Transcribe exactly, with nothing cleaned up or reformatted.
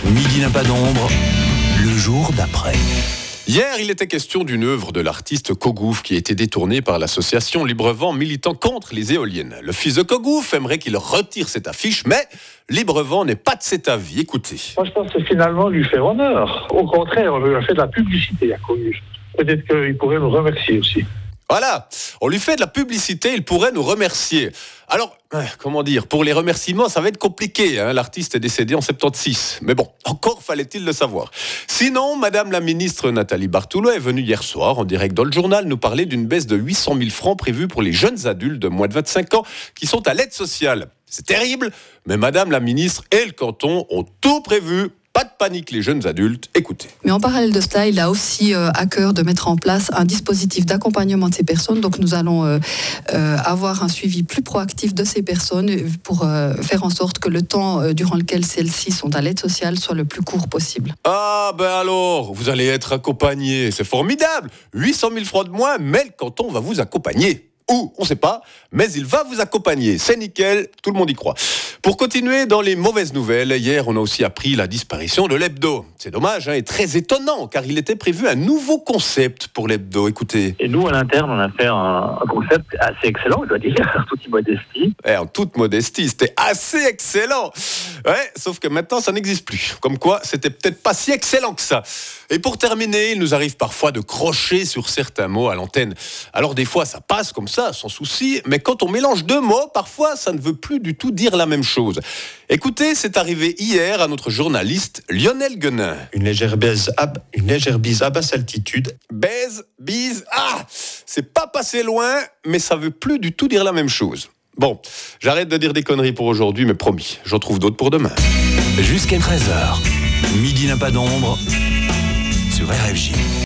Midi n'a pas d'ombre, le jour d'après. Hier, il était question d'une œuvre de l'artiste Kogouf qui a été détournée par l'association Librevent militant contre les éoliennes. Le fils de Kogouf aimerait qu'il retire cette affiche, mais Librevent n'est pas de cet avis. Écoutez. Moi, je pense que finalement lui faire honneur. Au contraire, on lui a fait de la publicité à Kogouf. Peut-être qu'il pourrait nous remercier aussi. Voilà, on lui fait de la publicité, il pourrait nous remercier. Alors, comment dire, pour les remerciements, ça va être compliqué. Hein, l'artiste est décédé en soixante-seize. Mais bon, encore fallait-il le savoir. Sinon, Madame la ministre Nathalie Bartoulou est venue hier soir en direct dans le journal nous parler d'une baisse de huit cent mille francs prévue pour les jeunes adultes de moins de vingt-cinq ans qui sont à l'aide sociale. C'est terrible, mais Madame la ministre et le canton ont tout prévu. Pas de panique, les jeunes adultes, écoutez. Mais en parallèle de cela, il a aussi euh, à cœur de mettre en place un dispositif d'accompagnement de ces personnes. Donc nous allons euh, euh, avoir un suivi plus proactif de ces personnes pour euh, faire en sorte que le temps euh, durant lequel celles-ci sont à l'aide sociale soit le plus court possible. Ah ben alors, vous allez être accompagnés, c'est formidable. huit cent mille francs de moins, mais le canton va vous accompagner. Ou, on ne sait pas, mais il va vous accompagner. C'est nickel, tout le monde y croit. Pour continuer dans les mauvaises nouvelles, hier, on a aussi appris la disparition de l'hebdo. C'est dommage hein, et très étonnant, car il était prévu un nouveau concept pour l'hebdo. Écoutez. Et nous, à l'interne, on a fait un, un concept assez excellent, je dois dire, en toute modestie. Eh, en toute modestie, c'était assez excellent. Ouais, sauf que maintenant, ça n'existe plus. Comme quoi, c'était peut-être pas si excellent que ça. Et pour terminer, il nous arrive parfois de crocher sur certains mots à l'antenne. Alors des fois, ça passe comme ça, sans souci, mais quand on mélange deux mots, parfois, ça ne veut plus du tout dire la même chose. Écoutez, c'est arrivé hier à notre journaliste Lionel Guenin. Une légère baisse à, une légère bise à basse altitude. Baise, bise, ah, c'est pas passé loin, mais ça veut plus du tout dire la même chose. Bon, j'arrête de dire des conneries pour aujourd'hui, mais promis, j'en trouve d'autres pour demain. Jusqu'à treize heures, Midi n'a pas d'ombre sur R F J.